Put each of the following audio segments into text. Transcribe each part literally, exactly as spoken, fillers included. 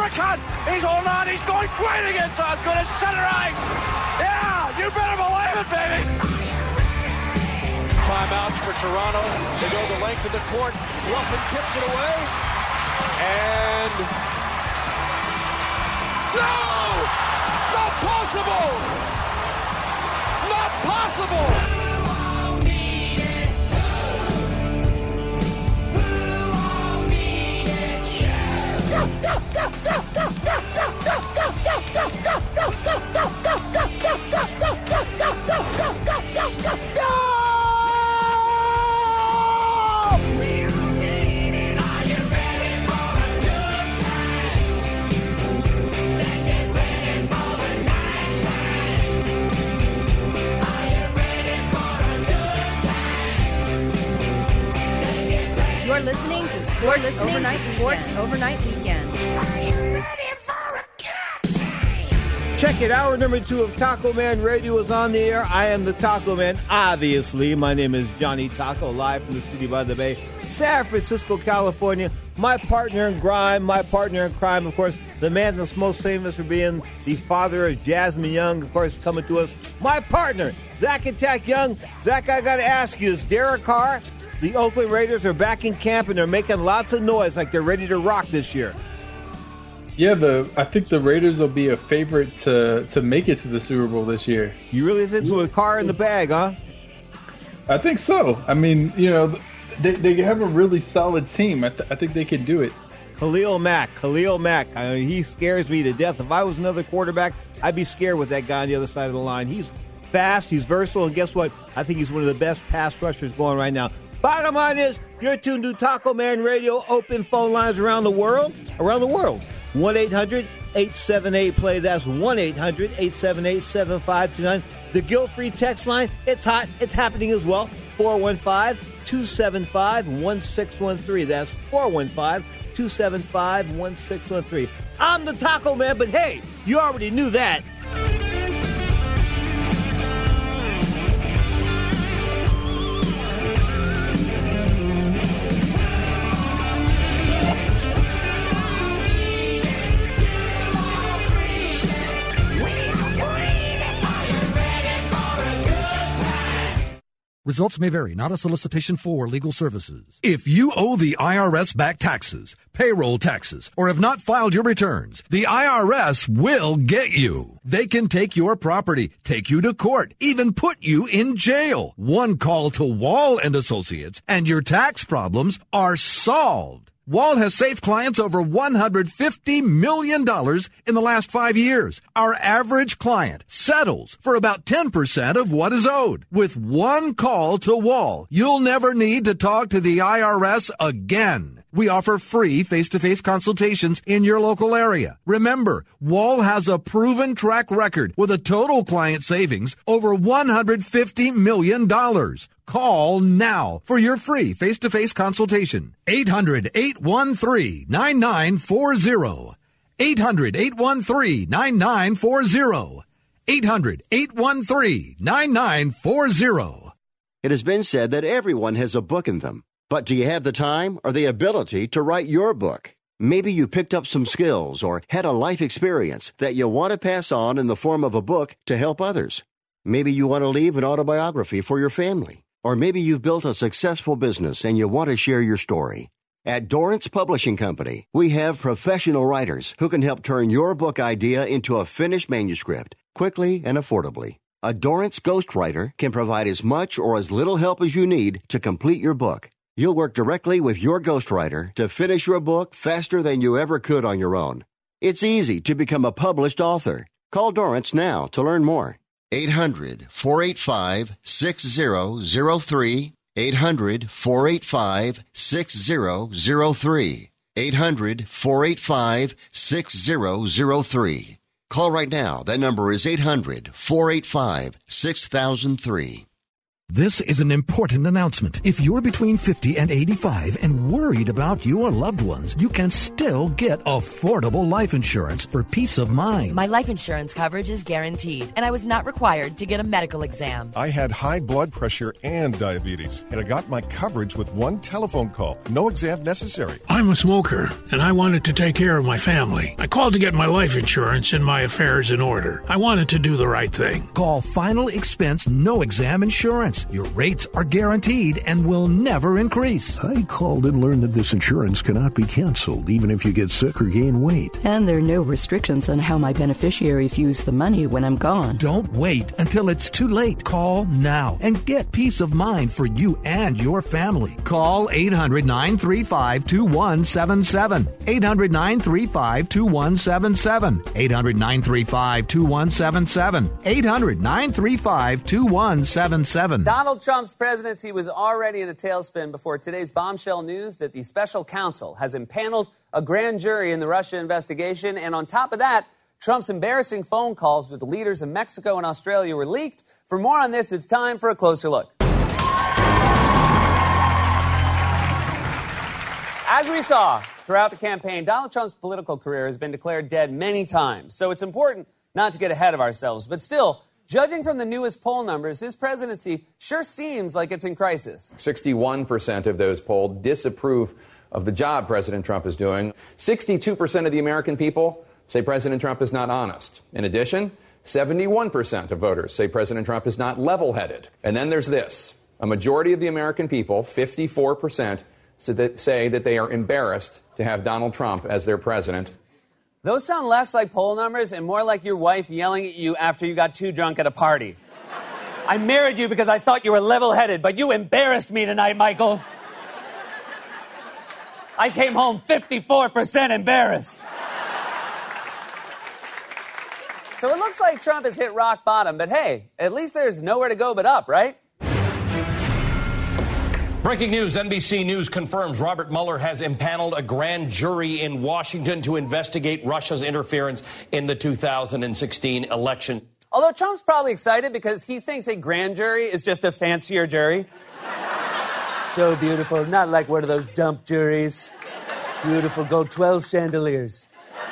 uppercut. He's holding on. He's going great against Osgood at center ice. Yeah, you better believe it, baby. Timeouts for Toronto. They go the length of the court. Ruffin tips it away. And... No! Not possible! Not possible! You're listening to Sports listening Overnight to Sports Weekend. Overnight Weekend. Are you ready for a good time? Check it. Hour number two of Taco Man Radio is on the air. I am the Taco Man, obviously. My name is Johnny Taco, live from the city by the bay, San Francisco, California. My partner in crime, my partner in crime, of course, the man that's most famous for being the father of Jasmine Young, of course, coming to us. My partner, Zach Attack Young. Zach, I got to ask you, is Derek Carr... The Oakland Raiders are back in camp, and they're making lots of noise like they're ready to rock this year. Yeah, the I think the Raiders will be a favorite to, to make it to the Super Bowl this year. You really think so with Carr in the bag, huh? I think so. I mean, you know, they, they have a really solid team. I, th- I think they can do it. Khalil Mack, Khalil Mack. I mean, he scares me to death. If I was another quarterback, I'd be scared with that guy on the other side of the line. He's fast, he's versatile, and guess what? I think he's one of the best pass rushers going right now. Bottom line is, you're tuned to Taco Man Radio. Open phone lines around the world. Around the world. one eight hundred eight seven eight play. That's one eight hundred eight seven eight seven five two nine. The guilt-free text line, it's hot. It's happening as well. four one five two seven five one six one three. That's four one five two seven five one six one three. I'm the Taco Man, but hey, you already knew that. Results may vary, not a solicitation for legal services. If you owe the I R S back taxes, payroll taxes, or have not filed your returns, the I R S will get you. They can take your property, take you to court, even put you in jail. One call to Wall and Associates, and your tax problems are solved. Wall has saved clients over one hundred fifty million dollars in the last five years. Our average client settles for about ten percent of what is owed. With one call to Wall, you'll never need to talk to the I R S again. We offer free face-to-face consultations in your local area. Remember, Wall has a proven track record with a total client savings over one hundred fifty million dollars. Call now for your free face-to-face consultation. eight hundred eight one three nine nine four zero. eight hundred eight one three nine nine four zero. eight hundred eight one three nine nine four zero. It has been said that everyone has a book in them. But do you have the time or the ability to write your book? Maybe you picked up some skills or had a life experience that you want to pass on in the form of a book to help others. Maybe you want to leave an autobiography for your family. Or maybe you've built a successful business and you want to share your story. At Dorrance Publishing Company, we have professional writers who can help turn your book idea into a finished manuscript quickly and affordably. A Dorrance ghostwriter can provide as much or as little help as you need to complete your book. You'll work directly with your ghostwriter to finish your book faster than you ever could on your own. It's easy to become a published author. Call Dorrance now to learn more. eight hundred four eight five six zero zero three. eight hundred four eight five six zero zero three. eight hundred four eight five six zero zero three. Call right now. That number is eight hundred four eight five six thousand three. This is an important announcement. If you're between fifty and eighty-five and worried about your loved ones, you can still get affordable life insurance for peace of mind. My life insurance coverage is guaranteed, and I was not required to get a medical exam. I had high blood pressure and diabetes, and I got my coverage with one telephone call. No exam necessary. I'm a smoker, and I wanted to take care of my family. I called to get my life insurance and my affairs in order. I wanted to do the right thing. Call Final Expense No Exam Insurance. Your rates are guaranteed and will never increase. I called and learned that this insurance cannot be canceled, even if you get sick or gain weight. And there are no restrictions on how my beneficiaries use the money when I'm gone. Don't wait until it's too late. Call now and get peace of mind for you and your family. Call eight hundred, nine three five, two one seven seven. eight hundred, nine three five, two one seven seven. eight hundred, nine three five, two one seven seven. eight hundred, nine three five, two one seven seven. Donald Trump's presidency was already in a tailspin before today's bombshell news that the special counsel has impaneled a grand jury in the Russia investigation. And on top of that, Trump's embarrassing phone calls with the leaders of Mexico and Australia were leaked. For more on this, it's time for a closer look. As we saw throughout the campaign, Donald Trump's political career has been declared dead many times. So it's important not to get ahead of ourselves. But still, judging from the newest poll numbers, his presidency sure seems like it's in crisis. sixty-one percent of those polled disapprove of the job President Trump is doing. sixty-two percent of the American people say President Trump is not honest. In addition, seventy-one percent of voters say President Trump is not level-headed. And then there's this. A majority of the American people, fifty-four percent, say that they are embarrassed to have Donald Trump as their president. Those sound less like poll numbers and more like your wife yelling at you after you got too drunk at a party. I married you because I thought you were level-headed, but you embarrassed me tonight, Michael. I came home fifty-four percent embarrassed. So it looks like Trump has hit rock bottom, but hey, at least there's nowhere to go but up, right? Breaking news, N B C News confirms Robert Mueller has impaneled a grand jury in Washington to investigate Russia's interference in the two thousand sixteen election. Although Trump's probably excited because he thinks a grand jury is just a fancier jury. So beautiful, not like one of those dump juries. Beautiful, go twelve chandeliers.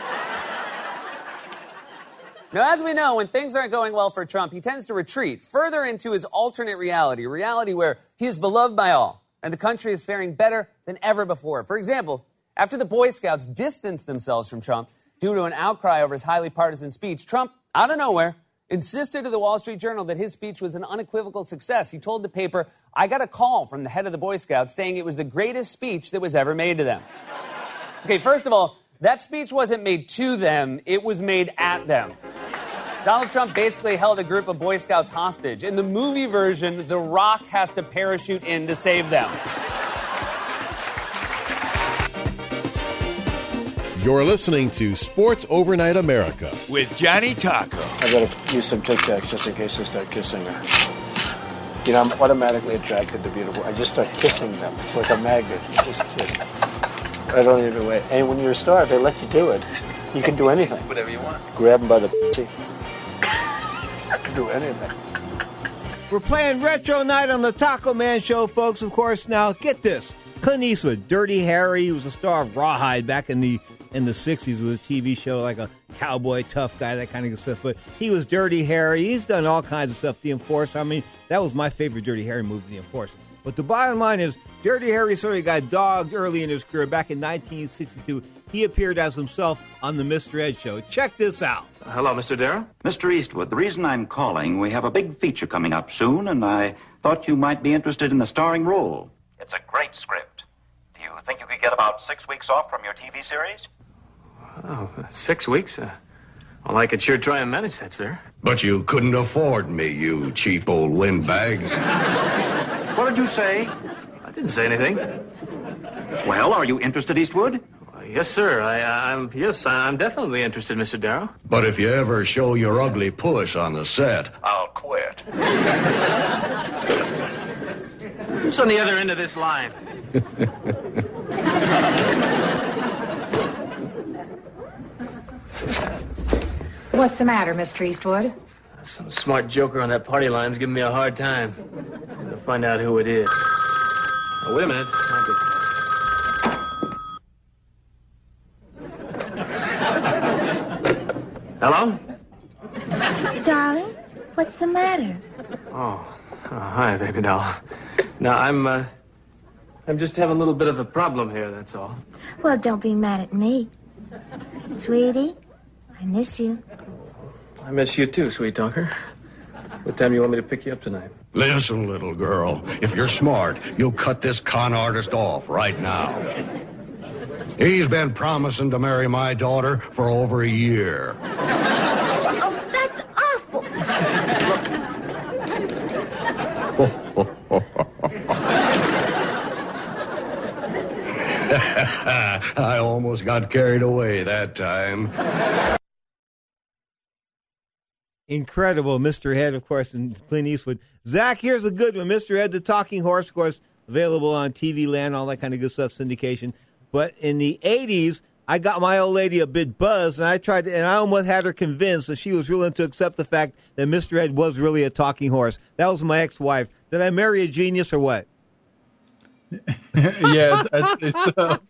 Now, as we know, when things aren't going well for Trump, he tends to retreat further into his alternate reality, a reality where he is beloved by all, and the country is faring better than ever before. For example, after the Boy Scouts distanced themselves from Trump due to an outcry over his highly partisan speech, Trump, out of nowhere, insisted to the Wall Street Journal that his speech was an unequivocal success. He told the paper, I got a call from the head of the Boy Scouts saying it was the greatest speech that was ever made to them. Okay, first of all, that speech wasn't made to them, it was made at them. Donald Trump basically held a group of Boy Scouts hostage. In the movie version, The Rock has to parachute in to save them. You're listening to Sports Overnight America with Johnny Taco. I gotta use some Tic Tacs just in case I start kissing her. You know, I'm automatically attracted to beautiful. I just start kissing them. It's like a magnet. You just kiss. I don't even wait. And when you're a star, they let you do it. You can do anything. Whatever you want. Grab them by the pussy. I can do anything. We're playing Retro Night on the Taco Man Show, folks. Of course, now get this: Clint Eastwood, Dirty Harry. He was a star of Rawhide back in the in the sixties with a T V show, like a cowboy tough guy, that kind of stuff. But he was Dirty Harry. He's done all kinds of stuff. The Enforcer. I mean, that was my favorite Dirty Harry movie, The Enforcer. But the bottom line is, Dirty Harry sort of got dogged early in his career. Back in nineteen sixty-two, he appeared as himself on the Mister Ed Show. Check this out. Hello, Mister Darrow. Mister Eastwood, the reason I'm calling, we have a big feature coming up soon, and I thought you might be interested in the starring role. It's a great script. Do you think you could get about six weeks off from your T V series? Oh, six weeks? Uh, well, I could sure try and manage that, sir. But you couldn't afford me, you cheap old windbag. What did you say? I didn't say anything. Well, are you interested, Eastwood? Uh, yes, sir. I, I'm yes, I'm definitely interested, Mister Darrow. But if you ever show your ugly puss on the set, I'll quit. Who's on the other end of this line? What's the matter, Mister Eastwood? Some smart joker on that party line's giving me a hard time. The find out who it is. Oh, wait a minute. I'll get Hello? Darling, what's the matter? Oh, oh hi, baby doll. Now, I'm, uh, I'm just having a little bit of a problem here, that's all. Well, don't be mad at me. Sweetie, I miss you. I miss you too, sweet talker. What time do you want me to pick you up tonight? Listen, little girl, if you're smart, you'll cut this con artist off right now. He's been promising to marry my daughter for over a year. Oh, that's awful. I almost got carried away that time. Incredible, Mister Head, of course, and Clint Eastwood. Zach, here's a good one. Mister Head, the Talking Horse, of course, available on T V Land, all that kind of good stuff, syndication. But in the eighties, I got my old lady a bit buzzed, and I tried to, and I almost had her convinced that she was willing to accept the fact that Mister Head was really a talking horse. That was my ex-wife. Did I marry a genius or what? Yes, I'd say so.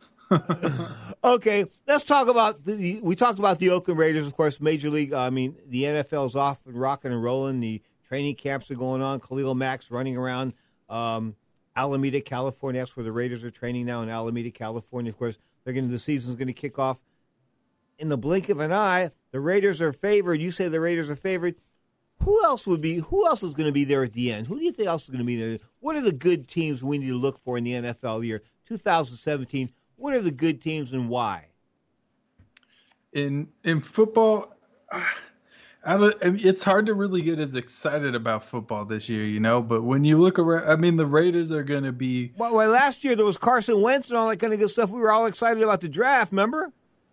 Okay, let's talk about the, we talked about the Oakland Raiders, of course, Major League, I mean, the N F L's off and rocking and rolling. The training camps are going on. Khalil Mack's running around um, Alameda, California. That's where the Raiders are training now in Alameda, California. Of course, they're going to, the season's going to kick off in the blink of an eye. The Raiders are favored. You say the Raiders are favored. Who else would be? Who else is going to be there at the end? Who do you think else is going to be there? What are the good teams we need to look for in the N F L year two thousand seventeen? What are the good teams and why? In in football, I don't, I mean, it's hard to really get as excited about football this year, you know. But when you look around, I mean, the Raiders are going to be. Well, well, last year there was Carson Wentz and all that kind of good stuff. We were all excited about the draft. Remember?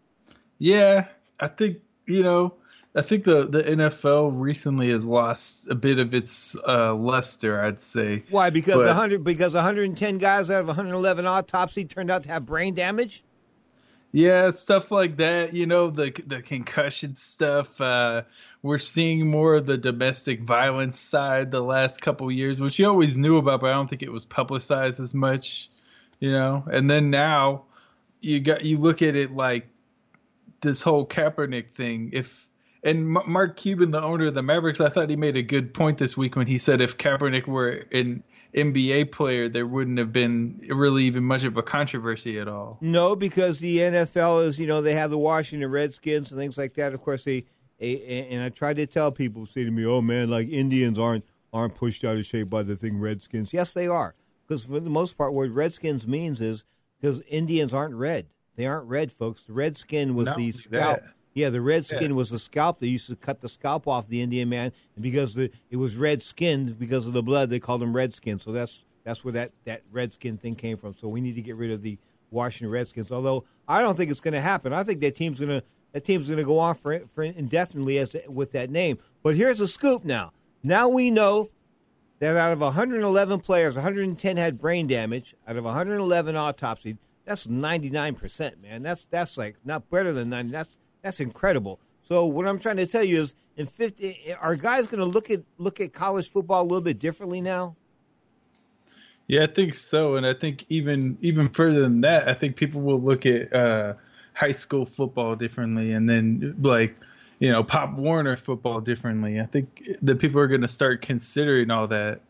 Yeah, I think you know. I think the, the N F L recently has lost a bit of its uh, luster, I'd say. Why? Because but, one hundred because one hundred ten guys out of one hundred eleven autopsy turned out to have brain damage? Yeah, stuff like that. You know, the the concussion stuff. Uh, we're seeing more of the domestic violence side the last couple of years, which you always knew about, but I don't think it was publicized as much. You know, and then now you got you look at it like this whole Kaepernick thing. If And Mark Cuban, the owner of the Mavericks, I thought he made a good point this week when he said if Kaepernick were an N B A player, there wouldn't have been really even much of a controversy at all. No, because the N F L is, you know, they have the Washington Redskins and things like that. Of course, they, and I try to tell people, say to me, oh, man, like Indians aren't aren't pushed out of shape by the thing Redskins. Yes, they are. Because for the most part, what Redskins means is because Indians aren't red. They aren't red, folks. The Redskin was No, the scalp. that. Yeah, the red skin Yeah. was the scalp. They used to cut the scalp off the Indian man, and because the, it was red skinned because of the blood, they called him Redskin. So that's that's where that, that red skin thing came from. So we need to get rid of the Washington Redskins. Although I don't think it's going to happen. I think that team's going to that team's going to go on for for indefinitely as with that name. But here's a scoop now. Now we know that out of one hundred eleven players, one hundred ten had brain damage. Out of one hundred eleven autopsied, that's ninety-nine percent, man. That's that's like not better than ninety. That's That's incredible. So what I'm trying to tell you is, in fifty, are guys going to look at look at college football a little bit differently now? Yeah, I think so, and I think even even further than that, I think people will look at uh, high school football differently, and then like you know Pop Warner football differently. I think that people are going to start considering all that.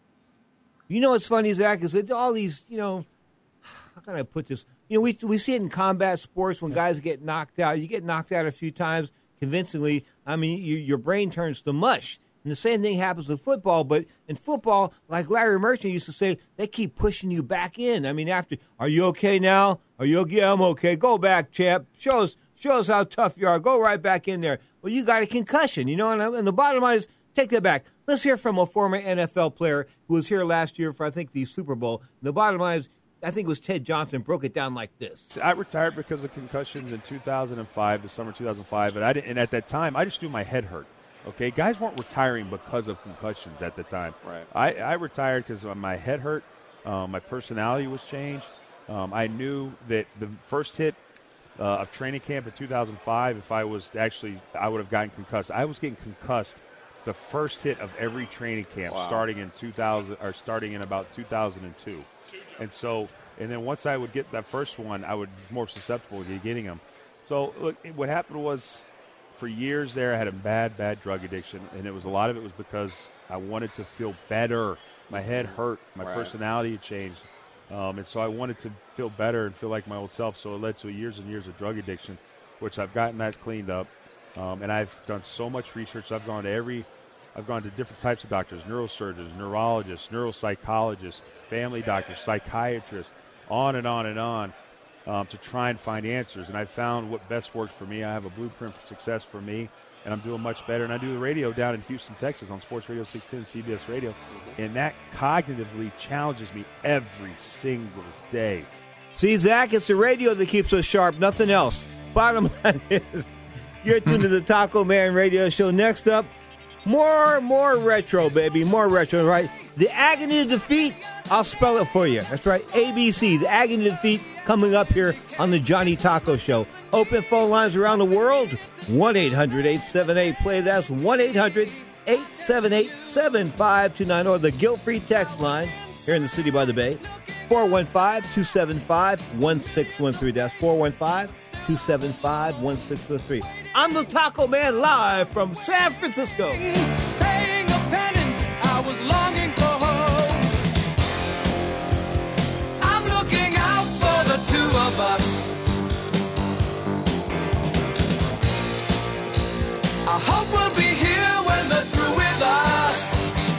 You know what's funny, Zach, is that all these, you know, how can I put this? You know, we we see it in combat sports when guys get knocked out. You get knocked out a few times convincingly. I mean, you, your brain turns to mush. And the same thing happens in football. But in football, like Larry Merchant used to say, they keep pushing you back in. I mean, after, are you okay now? Are you okay? Yeah, I'm okay. Go back, champ. Show us, show us how tough you are. Go right back in there. Well, you got a concussion, you know. And, and the bottom line is, take that back. Let's hear from a former N F L player who was here last year for, I think, the Super Bowl. And the bottom line is, I think it was Ted Johnson, broke it down like this. I retired because of concussions in two thousand five, the summer two thousand five, and I didn't, and at that time, I just knew my head hurt. Okay, guys weren't retiring because of concussions at the time. Right. I, I retired because my head hurt, um, my personality was changed. Um, I knew that the first hit uh, of training camp in two thousand five, if I was actually, I would have gotten concussed. I was getting concussed the first hit of every training camp, Wow. starting in two thousand or starting in about two thousand two, and so and then once I would get that first one, I would be more susceptible to getting them. So look, what happened was, for years there, I had a bad, bad drug addiction, and it was a lot of it was because I wanted to feel better. My head hurt, my Right. personality had changed, um, and so I wanted to feel better and feel like my old self. So it led to years and years of drug addiction, which I've gotten that cleaned up. Um, and I've done so much research. I've gone to every, I've gone to different types of doctors, neurosurgeons, neurologists, neuropsychologists, family doctors, psychiatrists, on and on and on, um, to try and find answers. And I found what best works for me. I have a blueprint for success for me, and I'm doing much better. And I do the radio down in Houston, Texas on Sports Radio six ten, C B S Radio. And that cognitively challenges me every single day. See, Zach, it's the radio that keeps us sharp, nothing else. Bottom line is, you're tuned to the Taco Man Radio Show. Next up, more, more retro, baby. More retro, right? The Agony of Defeat, I'll spell it for you. That's right, A B C, The Agony of Defeat, coming up here on the Johnny Taco Show. Open phone lines around the world, one eight hundred eight seven eight play. That's one eight hundred eight seven eight seven five two nine, or the guilt-free text line here in the City by the Bay, four one five, two seven five, one six one three. That's four one five, two seven five, one six one three. I'm the Taco Man live from San Francisco. Paying a penance, I was longing for home. I'm looking out for the two of us. I hope we'll be here when they're through with us.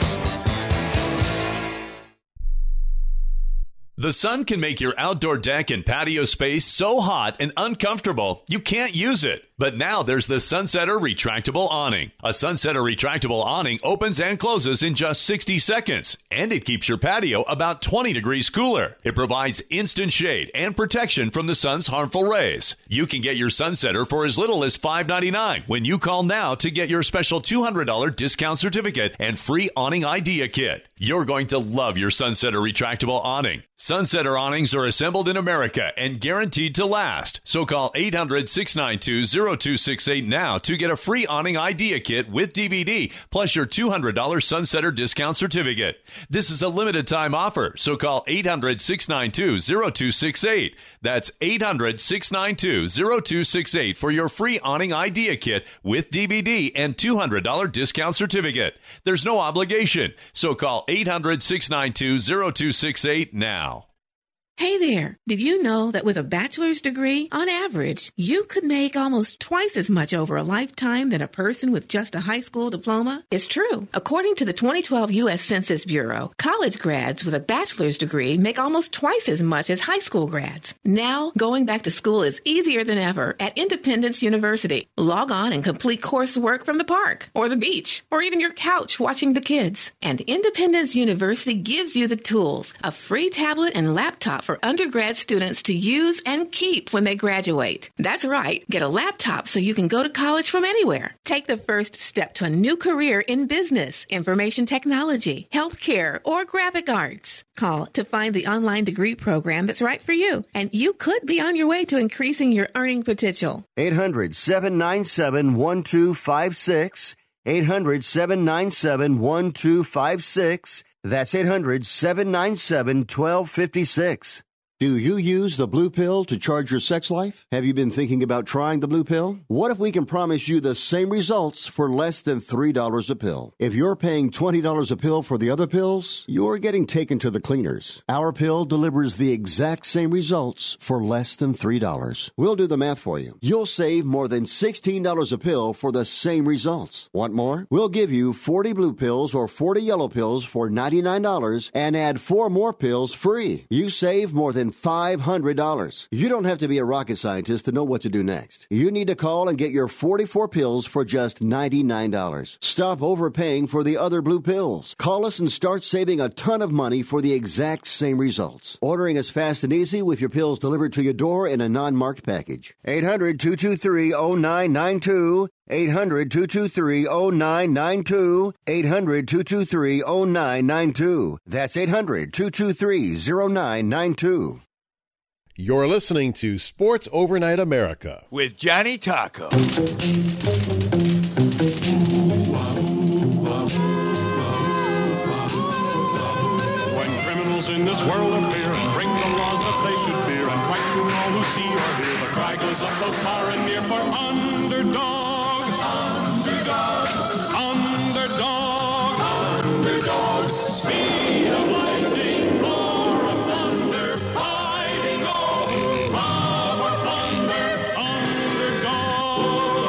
The sun can make your outdoor deck and patio space so hot and uncomfortable you can't use it. But now there's the Sunsetter Retractable Awning. A Sunsetter Retractable Awning opens and closes in just sixty seconds, and it keeps your patio about twenty degrees cooler. It provides instant shade and protection from the sun's harmful rays. You can get your Sunsetter for as little as five ninety-nine when you call now to get your special two hundred dollars discount certificate and free awning idea kit. You're going to love your Sunsetter Retractable Awning. Sunsetter awnings are assembled in America and guaranteed to last. So call eight hundred, six nine two, zero two six eight now to get a free awning idea kit with D V D plus your two hundred dollars Sunsetter discount certificate. This is a limited time offer, so call eight hundred, six nine two, zero two six eight. That's eight hundred, six nine two, zero two six eight for your free awning idea kit with D V D and two hundred dollars discount certificate. There's no obligation, so call eight hundred, six nine two, zero two six eight now. Hey there, did you know that with a bachelor's degree, on average, you could make almost twice as much over a lifetime than a person with just a high school diploma? It's true. According to the twenty twelve U S Census Bureau, college grads with a bachelor's degree make almost twice as much as high school grads. Now, going back to school is easier than ever at Independence University. Log on and complete coursework from the park, or the beach, or even your couch watching the kids. And Independence University gives you the tools, a free tablet and laptop for undergrad students to use and keep when they graduate. That's right. Get a laptop so you can go to college from anywhere. Take the first step to a new career in business, information technology, healthcare, or graphic arts. Call to find the online degree program that's right for you, and you could be on your way to increasing your earning potential. eight hundred, seven nine seven, one two five six. eight hundred, seven nine seven, one two five six. That's eight hundred, seven nine seven, one two five six. Do you use the blue pill to charge your sex life? Have you been thinking about trying the blue pill? What if we can promise you the same results for less than three dollars a pill? If you're paying twenty dollars a pill for the other pills, you're getting taken to the cleaners. Our pill delivers the exact same results for less than three dollars. We'll do the math for you. You'll save more than sixteen dollars a pill for the same results. Want more? We'll give you forty blue pills or forty yellow pills for ninety-nine dollars and add four more pills free. You save more than five hundred dollars. You don't have to be a rocket scientist to know what to do next. You need to call and get your forty-four pills for just ninety-nine dollars. Stop overpaying for the other blue pills. Call us and start saving a ton of money for the exact same results. Ordering is fast and easy with your pills delivered to your door in a non-marked package. eight hundred, two two three, zero nine nine two. eight hundred, two two three, zero nine nine two. eight hundred, two two three, zero nine nine two. That's eight hundred, two two three, zero nine nine two. You're listening to Sports Overnight America with Johnny Taco. all who see or hear the cry goes up both far and near for underdog. Underdog. Underdog. Underdog. Speed of lightning, roar of thunder, fighting all, power thunder, underdog.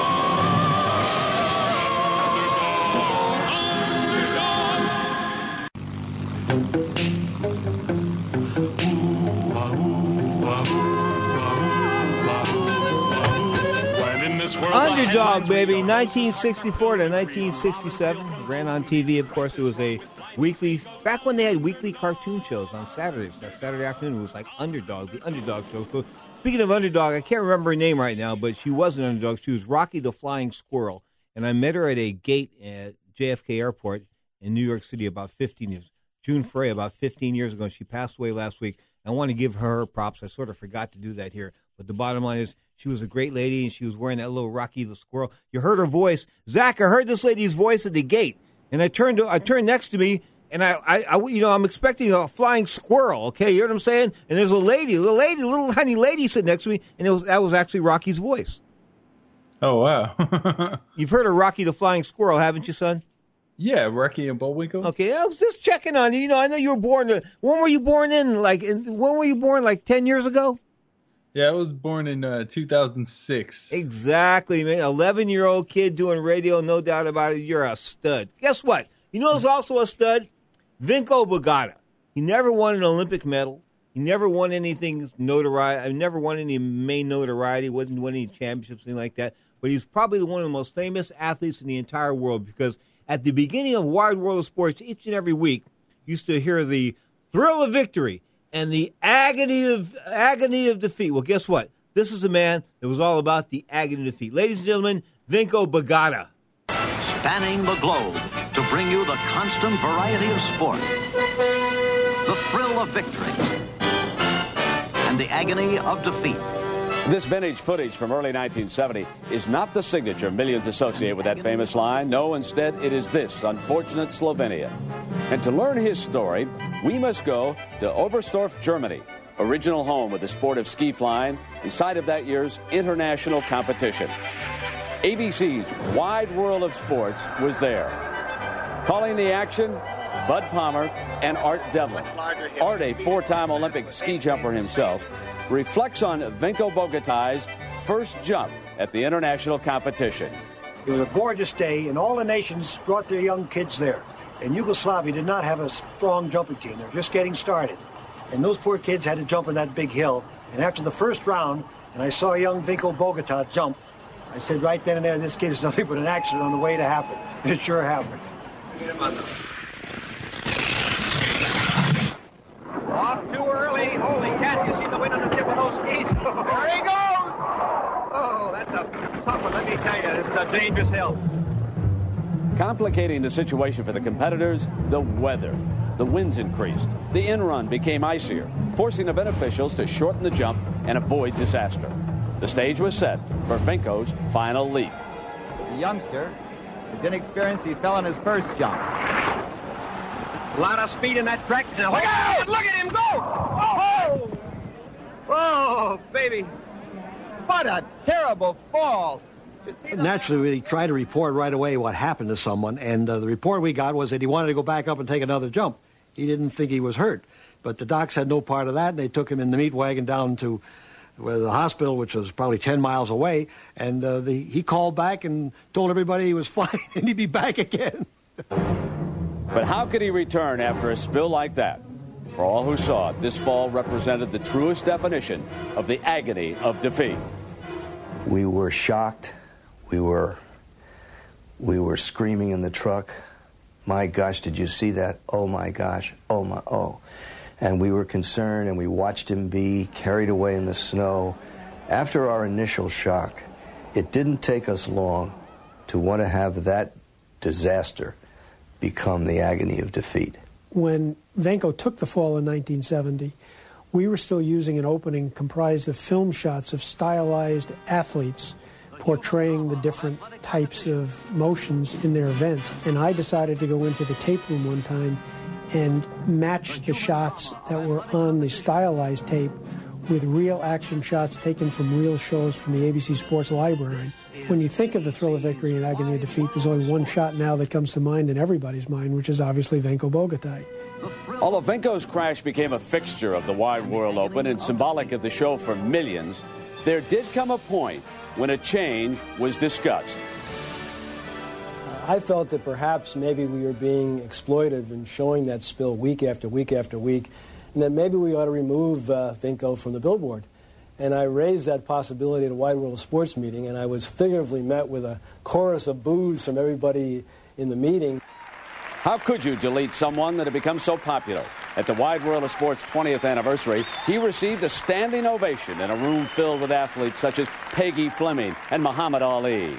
Underdog, baby, nineteen sixty-four to nineteen sixty-seven. Ran on T V, of course. It was a weekly, back when they had weekly cartoon shows on Saturdays. That Saturday afternoon, it was like Underdog, the Underdog show. So, speaking of Underdog, I can't remember her name right now, but she was an underdog. She was Rocky the Flying Squirrel. And I met her at a gate at J F K Airport in New York City about fifteen years. June Frey, about fifteen years ago. She passed away last week. I want to give her props. I sort of forgot to do that here. But the bottom line is, she was a great lady, and she was wearing that little Rocky the Squirrel. You heard her voice. Zach, I heard this lady's voice at the gate. And I turned to, I turned next to me, and I, I, I, you know, I'm expecting a flying squirrel, okay? You know what I'm saying? And there's a lady, a little lady, a little tiny lady sitting next to me, and it was that was actually Rocky's voice. Oh, wow. You've heard of Rocky the Flying Squirrel, haven't you, son? Yeah, Rocky and Bullwinkle. Okay, I was just checking on you. You know, I know you were born, uh, when were you born in, like, in, when were you born, like ten years ago? Yeah, I was born in uh, two thousand six. Exactly, man. eleven-year-old kid doing radio, no doubt about it. You're a stud. Guess what? You know who's also a stud? Vinko Bogata. He never won an Olympic medal. He never won anything notoriety. I never won any main notoriety. Wasn't won any championships, anything like that. But he's probably one of the most famous athletes in the entire world because at the beginning of Wide World of Sports, each and every week, you used to hear the thrill of victory and the agony of agony of defeat. Well, guess what? This is a man that was all about the agony of defeat. Ladies and gentlemen, Vinko Bogata. Spanning the globe to bring you the constant variety of sport, the thrill of victory, and the agony of defeat. This vintage footage from early nineteen seventy is not the signature millions associate with that famous line. No, instead, it is this unfortunate Slovenia. And to learn his story, we must go to Oberstdorf, Germany, original home of the sport of ski flying, the site of that year's international competition. A B C's Wide World of Sports was there. Calling the action, Bud Palmer and Art Devlin. Art, a four-time Olympic ski jumper himself, reflects on Vinko Bogata's first jump at the international competition. It was a gorgeous day, and all the nations brought their young kids there. And Yugoslavia did not have a strong jumping team. They were just getting started. And those poor kids had to jump on that big hill. And after the first round, and I saw young Vinko Bogata jump, I said right then and there, this kid is nothing but an accident on the way to happen. And it sure happened. Off too early. Holy cat, you see the wind on the tip of those skis? There he goes! Oh, that's a tough one, let me tell you. This is a dangerous hill. Complicating the situation for the competitors, the weather. The winds increased. The in-run became icier, forcing event officials to shorten the jump and avoid disaster. The stage was set for Vinko's final leap. The youngster is inexperienced. He fell on his first jump. A lot of speed in that track. Look out! Look at him go! Oh! Oh, baby. What a terrible fall. Naturally, we tried to report right away what happened to someone, and uh, the report we got was that he wanted to go back up and take another jump. He didn't think he was hurt. But the docs had no part of that, and they took him in the meat wagon down to well, the hospital, which was probably ten miles away, and uh, the, he called back and told everybody he was fine and he'd be back again. But how could he return after a spill like that? For all who saw it, this fall represented the truest definition of the agony of defeat. We were shocked. We were, we were screaming in the truck. My gosh, did you see that? Oh, my gosh. Oh, my, oh. And we were concerned, and we watched him be carried away in the snow. After our initial shock, it didn't take us long to want to have that disaster become the agony of defeat. When Vinko took the fall in nineteen seventy, we were still using an opening comprised of film shots of stylized athletes portraying the different types of motions in their events. And I decided to go into the tape room one time and match the shots that were on the stylized tape with real action shots taken from real shows from the A B C Sports Library. When you think of the thrill of victory and agony of defeat, there's only one shot now that comes to mind in everybody's mind, which is obviously Venko Bogataj. Although Venko's crash became a fixture of the Wide World Open and symbolic of the show for millions, there did come a point when a change was discussed. I felt that perhaps maybe we were being exploitive in showing that spill week after week after week, and that maybe we ought to remove uh, Venko from the billboard. And I raised that possibility at a Wide World of Sports meeting, and I was figuratively met with a chorus of boos from everybody in the meeting. How could you delete someone that had become so popular? At the Wide World of Sports twentieth anniversary, he received a standing ovation in a room filled with athletes such as Peggy Fleming and Muhammad Ali.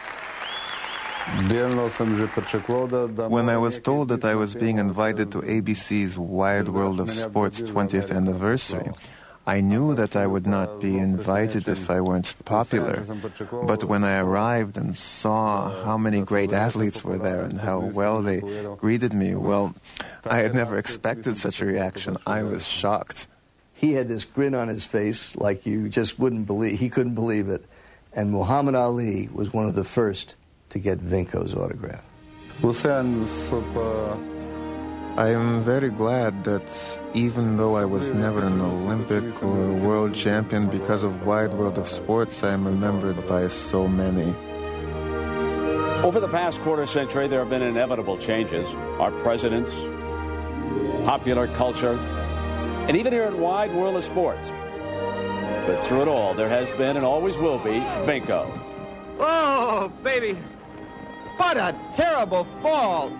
When I was told that I was being invited to A B C's Wide World of Sports twentieth anniversary, I knew that I would not be invited if I weren't popular. But when I arrived and saw how many great athletes were there and how well they greeted me, well, I had never expected such a reaction. I was shocked. He had this grin on his face like you just wouldn't believe. He couldn't believe it. And Muhammad Ali was one of the first to get Venko's autograph. I am very glad that even though I was never an Olympic or world champion, because of Wide World of Sports, I am remembered by so many. Over the past quarter century, there have been inevitable changes. Our presidents, popular culture, and even here at Wide World of Sports. But through it all, there has been and always will be Venko. Oh, baby. What a terrible fall.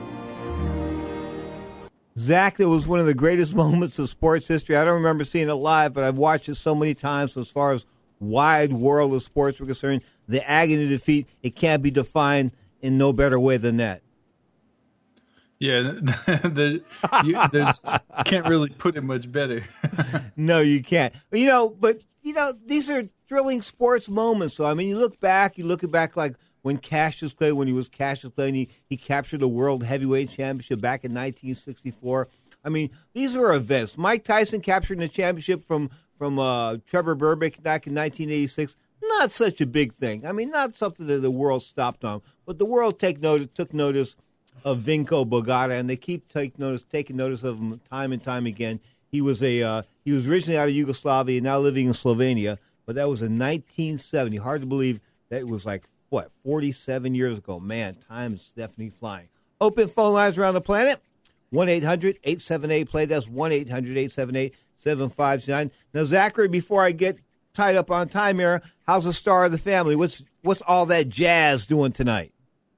Zach, that was one of the greatest moments of sports history. I don't remember seeing it live, but I've watched it so many times. So as far as Wide World of Sports were concerned, the agony of defeat, it can't be defined in no better way than that. Yeah, the, you there's, can't really put it much better. No, you can't. You know, but, you know, these are thrilling sports moments. So, I mean, you look back, you look back like when Cassius Clay, when he was Cassius Clay, and he, he captured the World Heavyweight Championship back in nineteen sixty-four. I mean, these were events. Mike Tyson capturing the championship from, from uh, Trevor Burbick back in nineteen eighty-six. Not such a big thing. I mean, not something that the world stopped on. But the world take notice, took notice of Venko Bogataj, and they keep take notice, taking notice of him time and time again. He was a uh, he was originally out of Yugoslavia, now living in Slovenia, but that was in nineteen seventy. Hard to believe that it was like, what, forty-seven years ago. Man, time is definitely flying. Open phone lines around the planet, one eight hundred eight seven eight play. That's one eight hundred eight seven eight seven five nine. Now, Zachary, before I get tied up on time here, how's the star of the family? What's what's all that jazz doing tonight?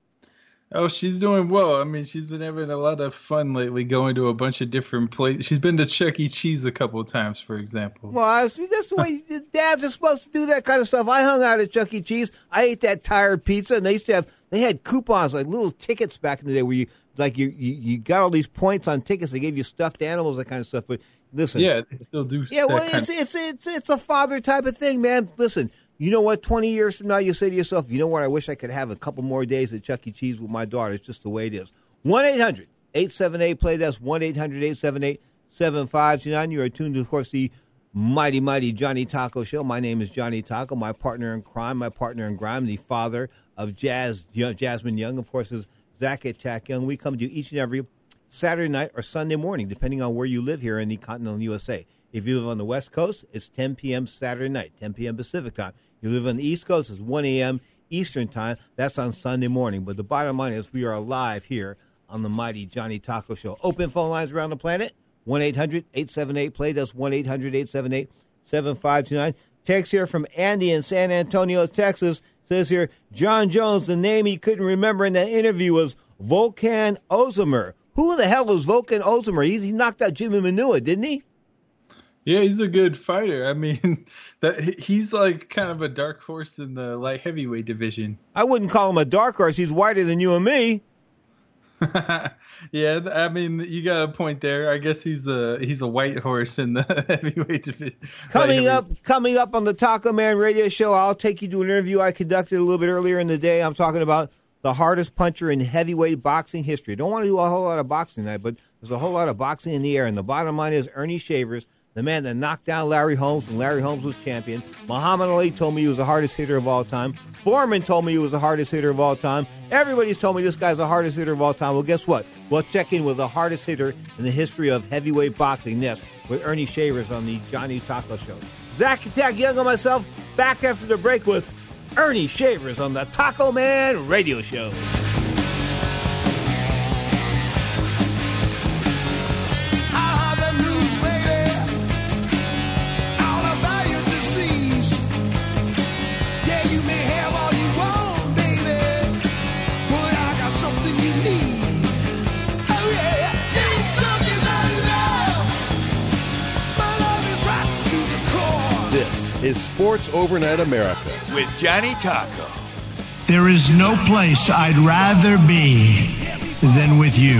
Oh, she's doing well. I mean, she's been having a lot of fun lately, going to a bunch of different places. She's been to Chuck E. Cheese a couple of times, for example. Well, I was, that's the way dads are supposed to do that kind of stuff. I hung out at Chuck E. Cheese. I ate that tired pizza, and they used to have they had coupons, like little tickets back in the day, where you like you you, you got all these points on tickets. They gave you stuffed animals, that kind of stuff. But listen, yeah, they still do. Yeah, well, it's, it's it's it's a father type of thing, man. Listen. You know what? twenty years from now, you say to yourself, you know what? I wish I could have a couple more days at Chuck E. Cheese with my daughter. It's just the way it is. one eight hundred eight seven eight play. That's one eight hundred eight seven eight seven five two nine. You are tuned to, of course, the mighty, mighty Johnny Taco Show. My name is Johnny Taco. My partner in crime, my partner in grime, the father of Jazz, Jasmine Young, of course, is Zach Attack Young. We come to you each and every Saturday night or Sunday morning, depending on where you live here in the continental U S A. If you live on the West Coast, it's ten p.m. Saturday night, ten p.m. Pacific time. You live on the East Coast, it's one a.m. Eastern time. That's on Sunday morning. But the bottom line is we are live here on the mighty Johnny Taco Show. Open phone lines around the planet, one eight hundred eight seven eight play. That's one eight hundred eight seven eight seven five two nine. Text here from Andy in San Antonio, Texas. Says here, John Jones, the name he couldn't remember in that interview was Volkan Ozdemir. Who the hell is Volkan Ozdemir? He, he knocked out Jimmy Manua, didn't he? Yeah, he's a good fighter. I mean, that he's like kind of a dark horse in the light heavyweight division. I wouldn't call him a dark horse. He's whiter than you and me. Yeah, I mean, you got a point there. I guess he's a he's a white horse in the heavyweight division. Coming up, coming up on the Taco Man Radio Show, I'll take you to an interview I conducted a little bit earlier in the day. I'm talking about the hardest puncher in heavyweight boxing history. Don't want to do a whole lot of boxing tonight, but there's a whole lot of boxing in the air. And the bottom line is Ernie Shavers, the man that knocked down Larry Holmes when Larry Holmes was champion. Muhammad Ali told me he was the hardest hitter of all time. Foreman told me he was the hardest hitter of all time. Everybody's told me this guy's the hardest hitter of all time. Well, guess what? We'll check in with the hardest hitter in the history of heavyweight boxing next with Ernie Shavers on the Johnny Taco Show. Zach Attack Young and myself back after the break with Ernie Shavers on the Taco Man Radio Show. Is Sports Overnight America with Johnny Taco. There is no place I'd rather be than with you.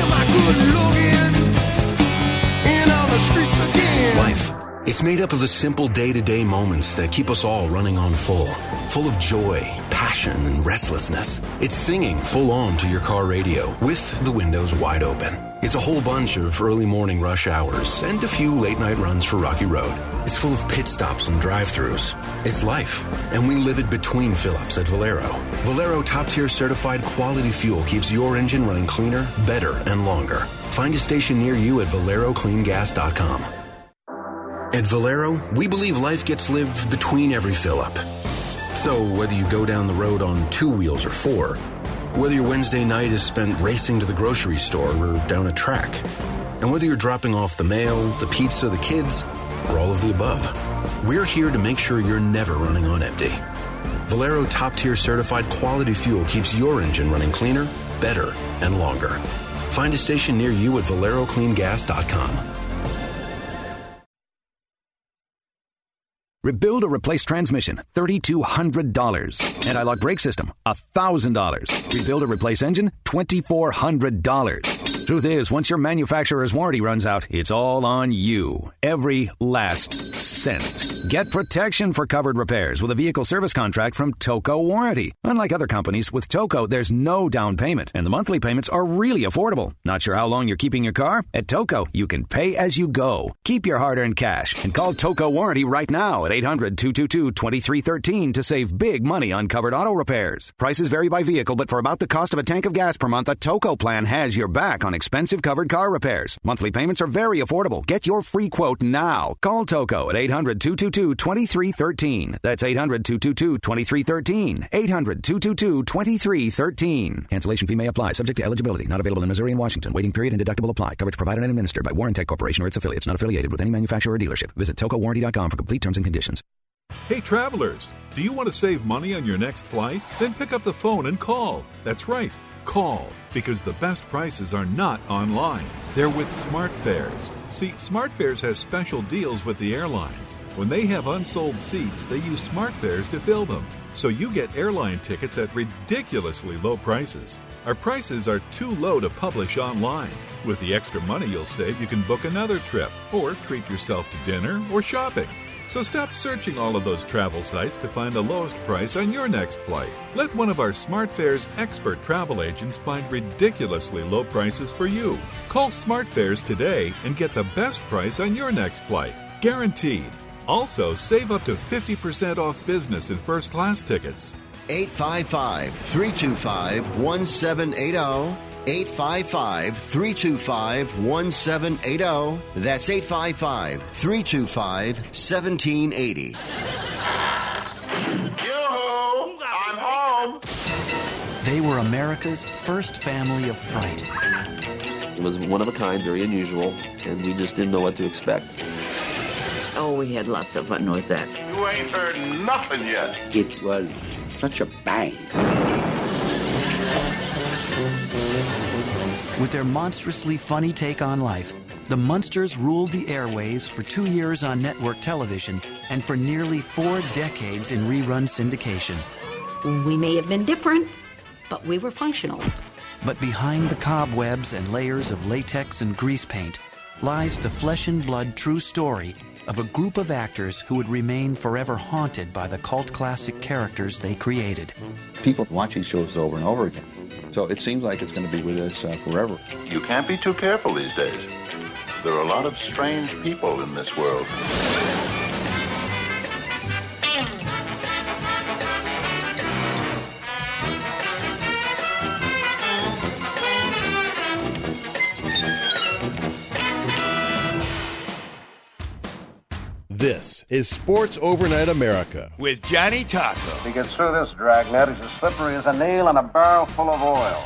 Life, it's made up of the simple day-to-day moments that keep us all running on full, full of joy, passion, and restlessness. It's singing full on to your car radio with the windows wide open. It's a whole bunch of early morning rush hours and a few late night runs for Rocky Road. It's full of pit stops and drive-thrus. It's life, and we live it between fill-ups at Valero. Valero top-tier certified quality fuel keeps your engine running cleaner, better, and longer. Find a station near you at valero clean gas dot com. At Valero, we believe life gets lived between every fill-up. So whether you go down the road on two wheels or four, whether your Wednesday night is spent racing to the grocery store or down a track, and whether you're dropping off the mail, the pizza, the kids, or all of the above, we're here to make sure you're never running on empty. Valero top-tier certified quality fuel keeps your engine running cleaner, better, and longer. Find a station near you at valero clean gas dot com. Rebuild or replace transmission, three thousand two hundred dollars. Anti-lock brake system, one thousand dollars. Rebuild or replace engine, two thousand four hundred dollars. Truth is, once your manufacturer's warranty runs out, it's all on you. Every last cent. Get protection for covered repairs with a vehicle service contract from Toco Warranty. Unlike other companies, with Toco, there's no down payment, and the monthly payments are really affordable. Not sure how long you're keeping your car? At Toco, you can pay as you go. Keep your hard-earned cash and call Toco Warranty right now at eight hundred, two two two, two three one three to save big money on covered auto repairs. Prices vary by vehicle, but for about the cost of a tank of gas per month, a Toco plan has your back on expensive covered car repairs. Monthly payments are very affordable. Get your free quote now. Call Toco at eight hundred, two two two, two three one three. That's eight hundred, two two two, two three one three. eight hundred, two two two, two three one three. Cancellation fee may apply. Subject to eligibility. Not available in Missouri and Washington. Waiting period and deductible apply. Coverage provided and administered by Warrantech Corporation or its affiliates. Not affiliated with any manufacturer or dealership. Visit toco warranty dot com for complete terms and conditions. Hey travelers, do you want to save money on your next flight? Then pick up the phone and call. That's right, call, because the best prices are not online. They're with SmartFares. See, SmartFares has special deals with the airlines. When they have unsold seats, they use SmartFares to fill them. So you get airline tickets at ridiculously low prices. Our prices are too low to publish online. With the extra money you'll save, you can book another trip or treat yourself to dinner or shopping. So stop searching all of those travel sites to find the lowest price on your next flight. Let one of our SmartFares expert travel agents find ridiculously low prices for you. Call SmartFares today and get the best price on your next flight. Guaranteed. Also, save up to fifty percent off business and first class tickets. eight five five, three two five, one seven eight zero. eight five five, three two five, one seven eight zero. That's eight five five, three two five, one seven eight zero. Yoo-hoo! I'm home! They were America's first family of fright. It was one of a kind, very unusual, and we just didn't know what to expect. Oh, we had lots of fun with that. You ain't heard nothing yet. It was such a bang. With their monstrously funny take on life, the Munsters ruled the airways for two years on network television and for nearly four decades in rerun syndication. We may have been different, but we were functional. But behind the cobwebs and layers of latex and grease paint lies the flesh and blood true story of a group of actors who would remain forever haunted by the cult classic characters they created. People watch these shows over and over again. So it seems like it's going to be with us uh, forever. You can't be too careful these days. there are a lot of strange people in this world. This is Sports Overnight America with Johnny Taco. He gets through this dragnet, he's as slippery as a nail in a barrel full of oil.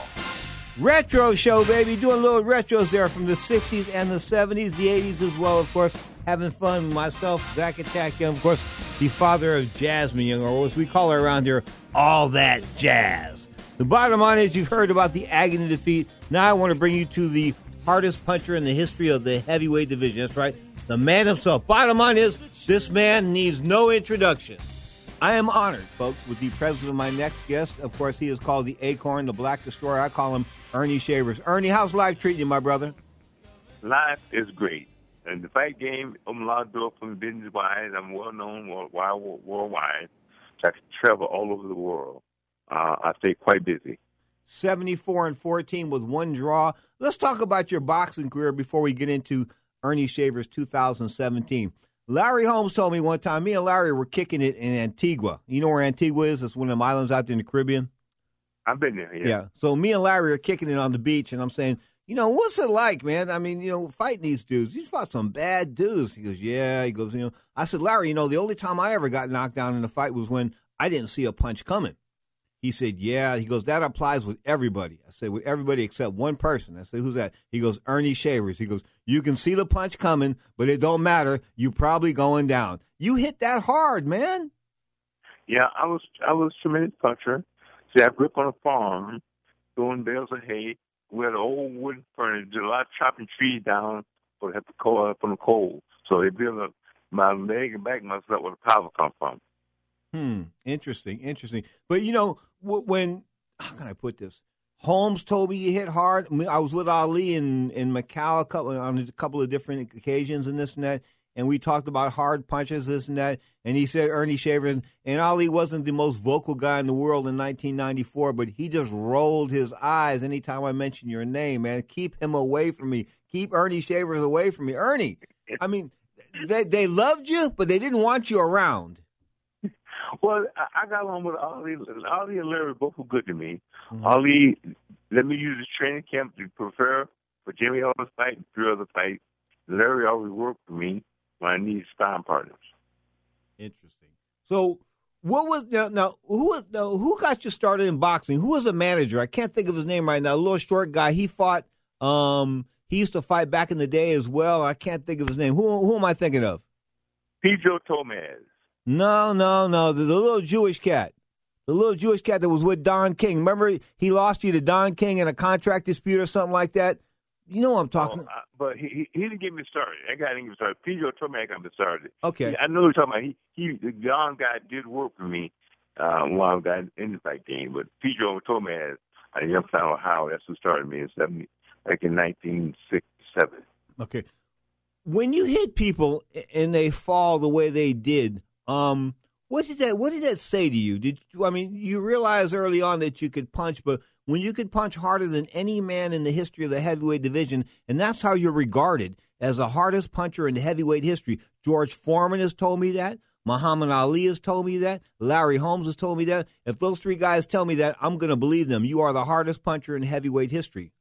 Retro show, baby. Doing little retros there from the sixties and the seventies, the eighties as well, of course. Having fun with myself, Zach Attack Young, of course, the father of Jasmine Young, or as we call her around here, All That Jazz. The bottom line is you've heard about the agony defeat. Now I want to bring you to the hardest puncher in the history of the heavyweight division. That's right, the man himself. Bottom line is this man needs no introduction. I am honored, folks, with the presence of my next guest. Of course, he is called the Acorn, the Black Destroyer. I call him Ernie Shavers. Ernie, how's life treating you, my brother? Life is great. And the fight game opened a lot of doors for me business-wise. I'm well-known worldwide. So I can travel all over the world. Uh, I stay quite busy. seventy-four and fourteen with one draw. Let's talk about your boxing career before we get into Ernie Shavers two thousand seventeen. Larry Holmes told me one time, me and Larry were kicking it in Antigua. You know where Antigua is? It's one of them islands out there in the Caribbean. I've been there, yeah. Yeah. So me and Larry are kicking it on the beach, and I'm saying, you know, what's it like, man? I mean, you know, fighting these dudes. You fought some bad dudes. He goes, yeah. He goes, you know. I said, Larry, you know, the only time I ever got knocked down in a fight was when I didn't see a punch coming. He said, yeah. He goes, that applies with everybody. I said, with everybody except one person. I said, who's that? He goes, Ernie Shavers. He goes, you can see the punch coming, but it don't matter. You probably going down. You hit that hard, man. Yeah, I was I was a tremendous puncher. See, I grew up on a farm, throwing bales of hay. We had an old wooden furnace. Did a lot of chopping trees down for the coal, from the coal. So they built up my leg and back muscle up where the power come from. Hmm. Interesting. Interesting. But, you know, when, how can I put this? Holmes told me you hit hard. I, mean, I was with Ali in, in Macau a couple, on a couple of different occasions and this and that, and we talked about hard punches, this and that, and he said Ernie Shavers, and Ali wasn't the most vocal guy in the world in nineteen ninety-four, but he just rolled his eyes anytime I mention your name, man. Keep him away from me. Keep Ernie Shavers away from me. Ernie, I mean, they, they loved you, but they didn't want you around. Well, I got along with Ali. Ali and Larry both were good to me. Mm-hmm. Ali let me use his training camp to prepare for Jimmy Ellis fight and three other fights. Larry always worked for me when I needed sparring partners. Interesting. So, what was now? Now, who was now, who got you started in boxing? Who was a manager? I can't think of his name right now. A little short guy. He fought. Um, he used to fight back in the day as well. I can't think of his name. Who who am I thinking of? Pedro Tomaz. No, no, no. The, the little Jewish cat. The little Jewish cat that was with Don King. Remember, he lost you to Don King in a contract dispute or something like that? You know what I'm talking about. Oh, uh, but he, he he didn't get me started. That guy didn't get me started. Pedro Tomaz got me started. Okay. I know what you're talking about. He, he, the Don guy did work for me uh, while I got in the fight game. But Pedro Tomaz, out of Youngstown, Ohio, that's who started me in seventy, like in nineteen sixty-seven. Okay. When you hit people and they fall the way they did, Um, what did that? What did that say to you? Did you, I mean, you realized early on that you could punch, but when you could punch harder than any man in the history of the heavyweight division, and that's how you're regarded as the hardest puncher in the heavyweight history. George Foreman has told me that. Muhammad Ali has told me that. Larry Holmes has told me that. If those three guys tell me that, I'm going to believe them. You are the hardest puncher in heavyweight history.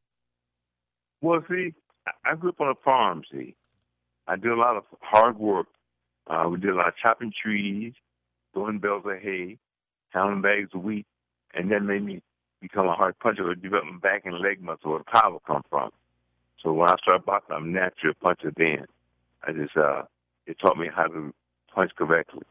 Well, see, I grew up on a farm. See, I did a lot of hard work. Uh, we did a lot of chopping trees, throwing bales of hay, counting bags of wheat, and that made me become a hard puncher or develop my back and leg muscle where the power come from. So when I started boxing, I'm naturally a puncher then. I just, uh, it taught me how to punch correctly.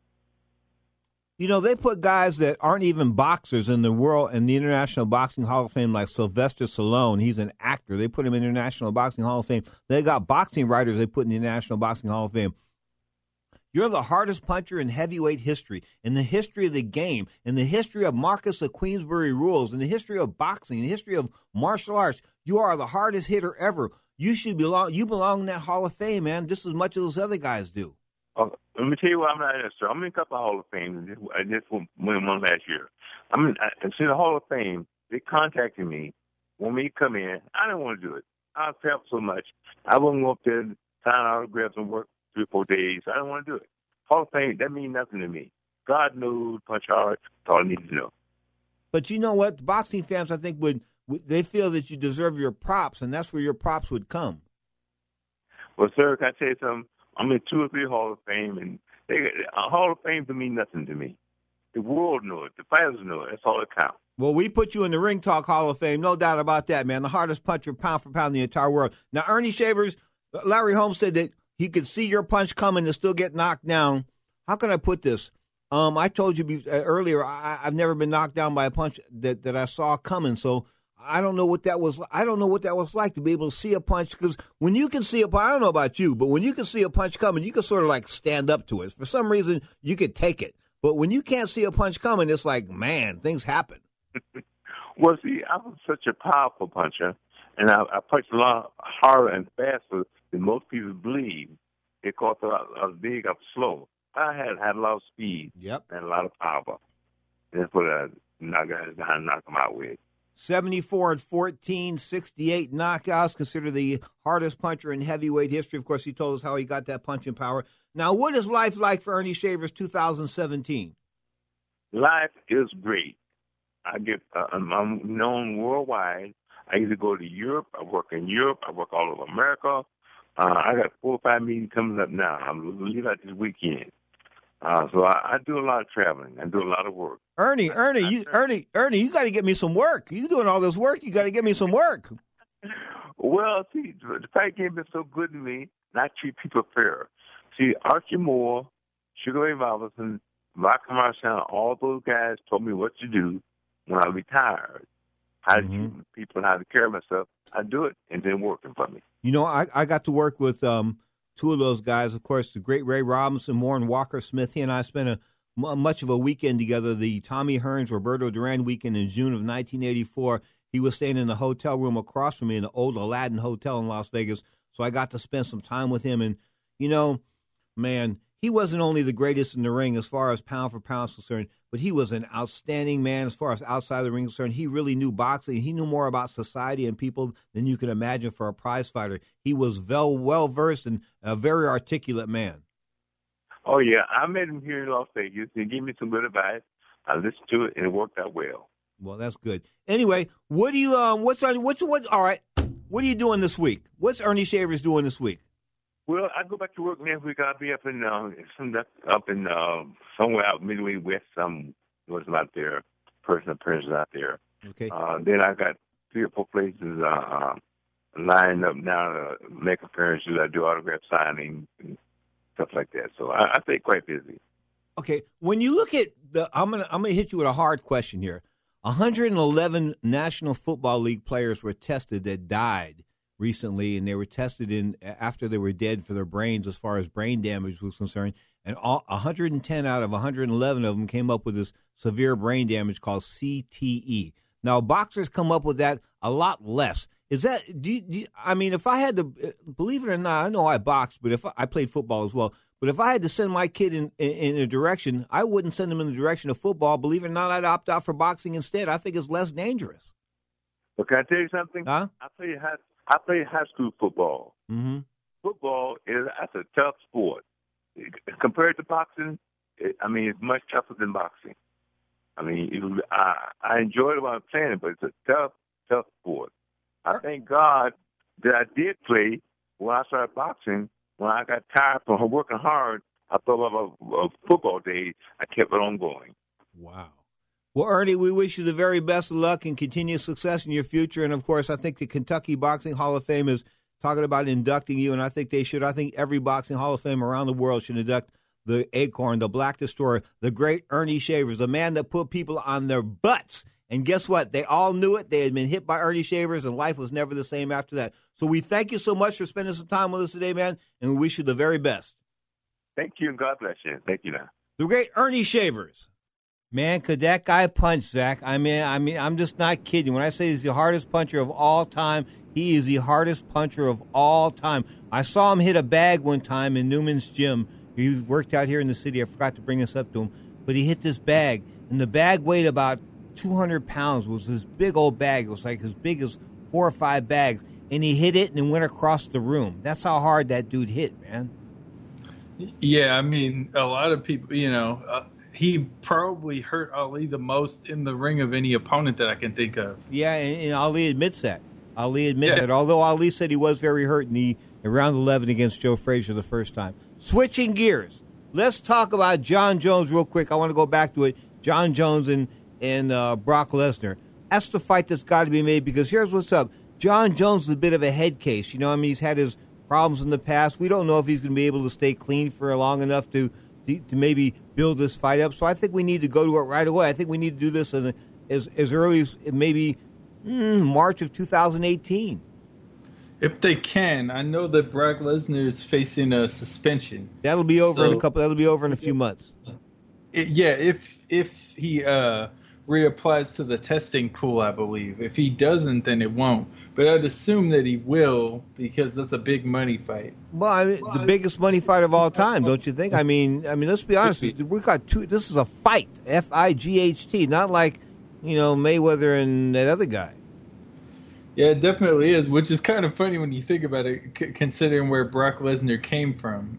You know, they put guys that aren't even boxers in the world, in the International Boxing Hall of Fame, like Sylvester Stallone. He's an actor. They put him in the International Boxing Hall of Fame. They got boxing writers they put in the International Boxing Hall of Fame. You're the hardest puncher in heavyweight history, in the history of the game, in the history of Marcus of Queensberry rules, in the history of boxing, in the history of martial arts. You are the hardest hitter ever. You should belong. You belong in that Hall of Fame, man, just as much as those other guys do. Uh, let me tell you what I'm not interested. I'm in a couple of Hall of Fame. I just won one last year. I'm in, I, see the Hall of Fame. They contacted me, want me to come in. I didn't want to do it. I travel so much. I wouldn't go up there and sign autographs and work three or four days. I don't want to do it. Hall of Fame, that means nothing to me. God knows, punch hard. That's all I need to know. But you know what? Boxing fans, I think, would, would they feel that you deserve your props, and that's where your props would come. Well, sir, can I tell you something? I'm in two or three Hall of Fame, and they, a Hall of Fame to mean nothing to me. The world knows it. The fighters know it. That's all that counts. Well, we put you in the Ring Talk Hall of Fame, no doubt about that, man. The hardest puncher pound for pound in the entire world. Now, Ernie Shavers, Larry Holmes said that he could see your punch coming and still get knocked down. How can I put this? Um, I told you uh, earlier, I, I've never been knocked down by a punch that, that I saw coming, so I don't know what that was. I don't know what that was like to be able to see a punch, because when you can see a punch, I don't know about you, but when you can see a punch coming, you can sort of like stand up to it. For some reason, you could take it. But when you can't see a punch coming, it's like, man, things happen. Well, see, I was such a powerful puncher, and I, I punched a lot harder and faster than most people believe. Because I was big, I was slow. I had had a lot of speed yep. and a lot of power. And that's what I knock guys down and knock them out with. seventy-four and fourteen, sixty-eight knockouts, considered the hardest puncher in heavyweight history. Of course, he told us how he got that punching power. Now, what is life like for Ernie Shavers two thousand seventeen? Life is great. I get, uh, I'm known worldwide. I either go to Europe, I work in Europe, I work all over America. Uh, I got four or five meetings coming up now. I'm leaving out this weekend. Uh, so I, I do a lot of traveling. I do a lot of work. Ernie, Ernie, I, I, you, Ernie, Ernie, you got to get me some work. You doing all this work? You got to get me some work. Well, see, the fight game been so good to me, and I treat people fair. See, Archie Moore, Sugar Ray Robinson, Malcolm Marshall, all those guys told me what to do when I retired. How to mm-hmm. treat people, how to care of myself. I do it, and then working for me. You know, I, I got to work with um, two of those guys. Of course, the great Ray Robinson, Moore, and Walker Smith. He and I spent a, m- much of a weekend together, the Tommy Hearns, Roberto Duran weekend in June of nineteen eighty-four. He was staying in the hotel room across from me in the old Aladdin Hotel in Las Vegas, so I got to spend some time with him. And, you know, man, he wasn't only the greatest in the ring as far as pound for pound is concerned, but he was an outstanding man as far as outside the ring is concerned. He really knew boxing. He knew more about society and people than you can imagine for a prize fighter. He was well, well-versed and a very articulate man. Oh, yeah. I met him here in Las Vegas. He gave me some good advice. I listened to it, and it worked out well. Well, that's good. Anyway, what do you, um, what's on, what's, what, all right, what are you doing this week? What's Ernie Shavers doing this week? Well, I go back to work next week. I'll be up in uh, some up in uh, somewhere out Midway West. Some was out there, personal appearances out there. Okay. Uh, then I got three or four places uh, uh, lined up now to make appearances. I do autograph signing and stuff like that. So I, I stay quite busy. Okay. When you look at the, I'm gonna I'm gonna hit you with a hard question here. one hundred eleven National Football League players were tested that died recently, and they were tested in after they were dead for their brains as far as brain damage was concerned. And all, one hundred ten out of one hundred eleven of them came up with this severe brain damage called C T E. Now, boxers come up with that a lot less. Is that, do you, do you, I mean, if I had to, believe it or not, I know I boxed, but if I, I played football as well, but if I had to send my kid in, in, in a direction, I wouldn't send him in the direction of football. Believe it or not, I'd opt out for boxing instead. I think it's less dangerous. But can I tell you something? Huh? I played high, I played high school football. Mm-hmm. Football is that's a tough sport. Compared to boxing, it, I mean, it's much tougher than boxing. I mean, it, I, I enjoyed it while I was playing it, but it's a tough, tough sport. I thank God that I did play when I started boxing. When I got tired from working hard, I thought about a football days. I kept it on going. Wow. Well, Ernie, we wish you the very best of luck and continued success in your future. And, of course, I think the Kentucky Boxing Hall of Fame is talking about inducting you, and I think they should. I think every Boxing Hall of Fame around the world should induct the Acorn, the Black Destroyer, the great Ernie Shavers, a man that put people on their butts. And guess what? They all knew it. They had been hit by Ernie Shavers, and life was never the same after that. So we thank you so much for spending some time with us today, man, and we wish you the very best. Thank you, and God bless you. Thank you, now. The great Ernie Shavers. Man, could that guy punch, Zach? I mean, I mean, I'm just not kidding. When I say he's the hardest puncher of all time, he is the hardest puncher of all time. I saw him hit a bag one time in Newman's gym. He worked out here in the city. I forgot to bring this up to him. But he hit this bag, and the bag weighed about two hundred pounds. It was this big old bag. It was like as big as four or five bags. and he hit it and it went across the room. That's how hard that dude hit, man. Yeah, I mean, a lot of people, you know, uh, he probably hurt Ali the most in the ring of any opponent that I can think of. Yeah, and, and Ali admits that. Ali admits Yeah. that, although Ali said he was very hurt in the in round eleven against Joe Frazier the first time. Switching gears, let's talk about John Jones real quick. I want to go back to it. John Jones and, and uh, Brock Lesnar. That's the fight that's got to be made, because here's what's up. John Jones is a bit of a head case. You know, I mean, he's had his problems in the past. We don't know if he's going to be able to stay clean for long enough to, to to maybe build this fight up. So I think we need to go to it right away. I think we need to do this in a, as as early as maybe mm, March of two thousand eighteen. If they can, I know that Brock Lesnar is facing a suspension. That'll be over So- in a couple. That'll be over in a few months. It- yeah, if if he uh, reapplies to the testing pool, I believe. If he doesn't, then it won't. But I'd assume that he will, because that's a big money fight. Well, I mean, the biggest money fight of all time, don't you think? I mean, I mean, let's be honest. We got two. This is a fight, F I G H T, not like, you know, Mayweather and that other guy. Yeah, it definitely is, which is kind of funny when you think about it, c- considering where Brock Lesnar came from.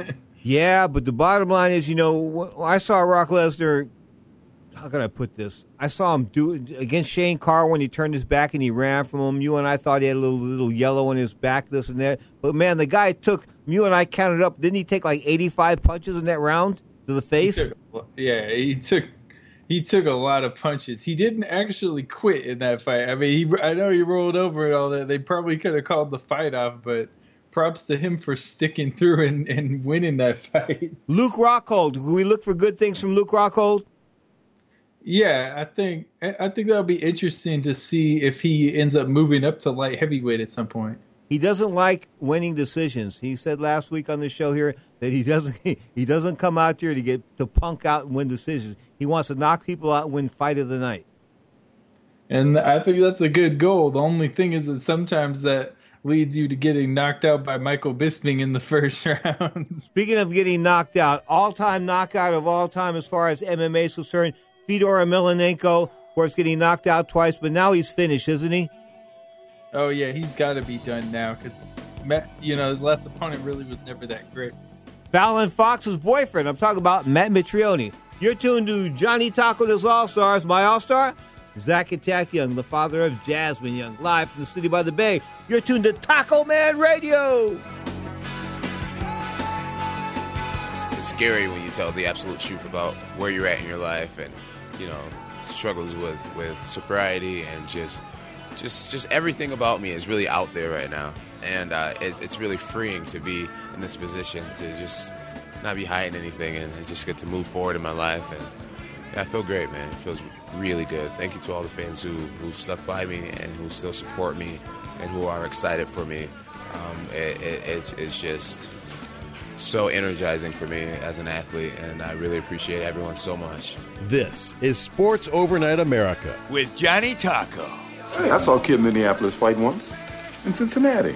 Yeah, but the bottom line is, you know, wh- I saw Brock Lesnar. How can I put this? I saw him do against Shane Carr when he turned his back and he ran from him. You and I thought he had a little little yellow on his back, this and that. But man, the guy took. You and I counted up. Didn't he take like eighty-five punches in that round to the face? He took- yeah, he took he took a lot of punches. He didn't actually quit in that fight. I mean, he I know he rolled over and all that. They probably could have called the fight off, but props to him for sticking through and, and winning that fight. Luke Rockhold. Do we look for good things from Luke Rockhold? Yeah, I think I think that'll be interesting to see if he ends up moving up to light heavyweight at some point. He doesn't like winning decisions. He said last week on the show here that he doesn't he doesn't come out here to get to punk out and win decisions. He wants to knock people out and win fight of the night. And I think that's a good goal. The only thing is that sometimes that leads you to getting knocked out by Michael Bisping in the first round. Speaking of getting knocked out, all-time knockout of all time as far as M M A is concerned, Fedor Emelianenko, of course, getting knocked out twice, but now he's finished, isn't he? Oh, yeah, he's got to be done now because, you know, his last opponent really was never that great. Fallon Fox's boyfriend. I'm talking about Matt Mitrione. You're tuned to Johnny Taco and his All-Stars. My All-Star, Zach Attack Young, the father of Jasmine Young, live from the city by the bay. You're tuned to Taco Man Radio. It's, it's scary when you tell the absolute truth about where you're at in your life and, you know, struggles with, with sobriety and just just just everything about me is really out there right now. And uh, it, it's really freeing to be in this position to just not be hiding anything and just get to move forward in my life. And yeah, I feel great, man. It feels really good. Thank you to all the fans who, who stuck by me and who still support me and who are excited for me. Um, it, it, it's, it's just so energizing for me as an athlete, and I really appreciate everyone so much. This is Sports Overnight America with Johnny Taco. Hey, I saw a kid in Minneapolis fight once in Cincinnati.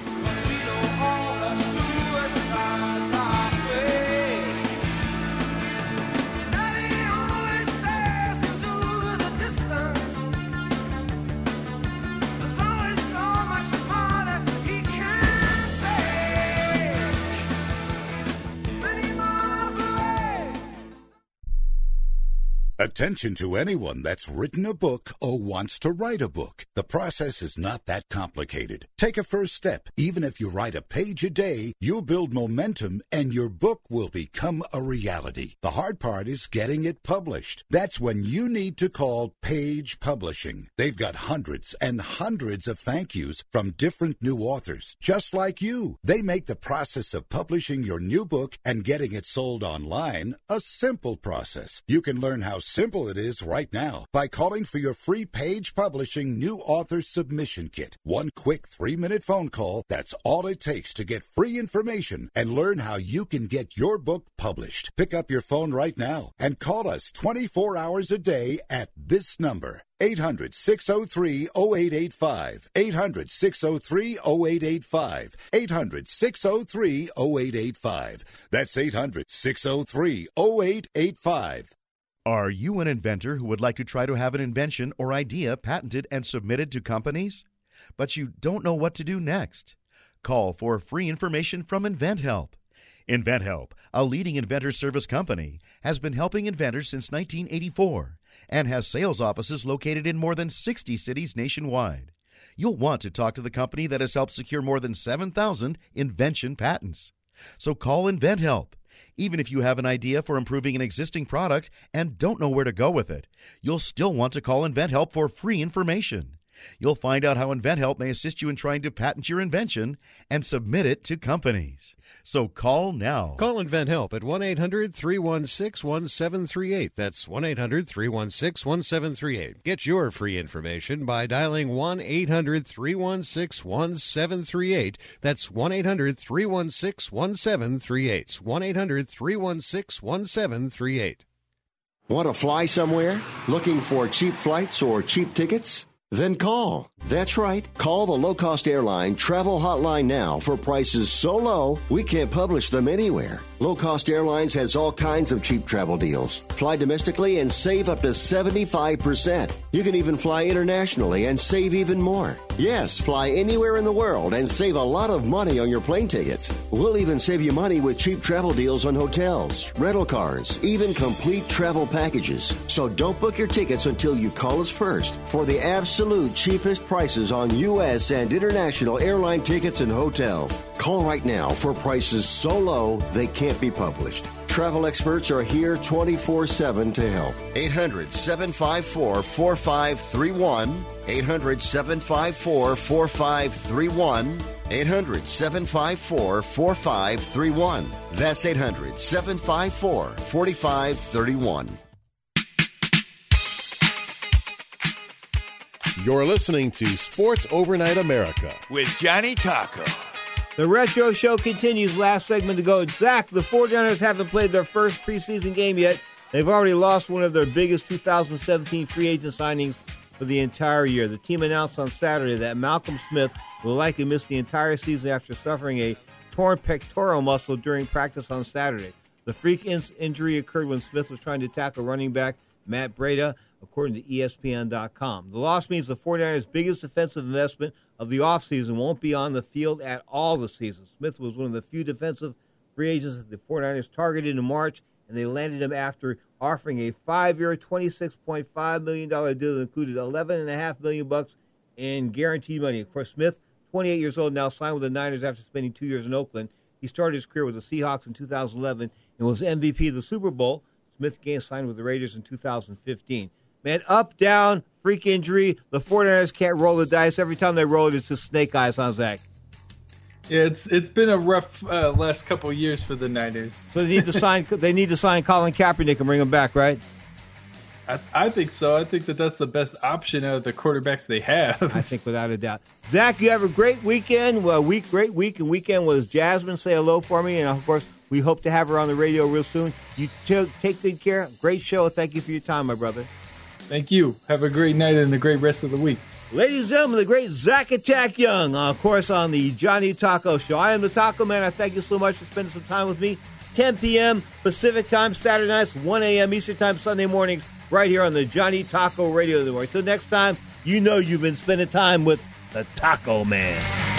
Attention to anyone that's written a book or wants to write a book. The process is not that complicated. Take a first step. Even if you write a page a day, you'll build momentum and your book will become a reality. The hard part is getting it published. That's when you need to call Page Publishing. They've got hundreds and hundreds of thank yous from different new authors, just like you. They make the process of publishing your new book and getting it sold online a simple process. You can learn how simple it is right now by calling for your free Page Publishing new author submission kit. One quick three-minute phone call, that's all it takes to get free information and learn how you can get your book published. Pick up your phone right now and call us twenty-four hours a day at this number. eight hundred, six oh three, oh eight eight five. eight hundred, six oh three, oh eight eight five. eight hundred, six oh three, oh eight eight five. That's eight hundred, six oh three, oh eight eight five. Are you an inventor who would like to try to have an invention or idea patented and submitted to companies? but you don't know what to do next. Call for free information from InventHelp. InventHelp, a leading inventor service company, has been helping inventors since nineteen eighty-four and has sales offices located in more than sixty cities nationwide. You'll want to talk to the company that has helped secure more than seven thousand invention patents. So call InventHelp. Even if you have an idea for improving an existing product and don't know where to go with it, you'll still want to call InventHelp for free information. You'll find out how InventHelp may assist you in trying to patent your invention and submit it to companies. So call now. Call InventHelp at one eight hundred three one six one seven three eight. That's one eight hundred three one six one seven three eight. Get your free information by dialing one eight hundred three one six one seven three eight. That's one eight hundred three one six one seven three eight. one eight hundred three one six one seven three eight. Want to fly somewhere? Looking for cheap flights or cheap tickets? Then call. That's right. Call the low-cost airline travel hotline now for prices so low we can't publish them anywhere. Low Cost Airlines has all kinds of cheap travel deals. Fly domestically and save up to seventy-five percent. You can even fly internationally and save even more. Yes, fly anywhere in the world and save a lot of money on your plane tickets. We'll even save you money with cheap travel deals on hotels, rental cars, even complete travel packages. So don't book your tickets until you call us first for the absolute cheapest prices on U S and international airline tickets and hotels. Call right now for prices so low they can't be published. Travel experts are here twenty-four seven to help. eight hundred seven five four four five three one. eight hundred seven five four four five three one. eight hundred seven five four four five three one. That's eight hundred seven five four four five three one. You're listening to Sports Overnight America with Johnny Taco. The Retro Show continues. Last segment to go. Zach, the 49ers haven't played their first preseason game yet. They've already lost one of their biggest two thousand seventeen free agent signings for the entire year. The team announced on Saturday that Malcolm Smith will likely miss the entire season after suffering a torn pectoral muscle during practice on Saturday. The freak in- injury occurred when Smith was trying to tackle running back Matt Breida, according to E S P N dot com. The loss means the 49ers' biggest defensive investment of the offseason won't be on the field at all this season. Smith was one of the few defensive free agents that the 49ers targeted in March, and they landed him after offering a five-year, twenty-six point five million dollars deal that included eleven point five million dollars bucks in guaranteed money. Of course, Smith, twenty-eight years old, now signed with the Niners after spending two years in Oakland. He started his career with the Seahawks in two thousand eleven and was M V P of the Super Bowl. Smith again signed with the Raiders in two thousand fifteen. Man, up, down, freak injury. The 49ers can't roll the dice. Every time they roll it, it's just snake eyes on Zach. Yeah, it's it's been a rough uh, last couple of years for the Niners. So they need to sign. They need to sign Colin Kaepernick and bring him back, right? I, I think so. I think that that's the best option out of the quarterbacks they have. I think without a doubt. Zach, you have a great weekend. Well, week, great week and weekend was Jasmine. Say hello for me, and of course, we hope to have her on the radio real soon. You t- take good care. Great show. Thank you for your time, my brother. Thank you. Have a great night and a great rest of the week. Ladies and gentlemen, the great Zach Attack Young, uh, of course, on the Johnny Taco Show. I am the Taco Man. I thank you so much for spending some time with me. ten p.m. Pacific Time, Saturday nights, one a.m. Eastern Time, Sunday mornings, right here on the Johnny Taco Radio Network. Until next time, you know you've been spending time with the Taco Man.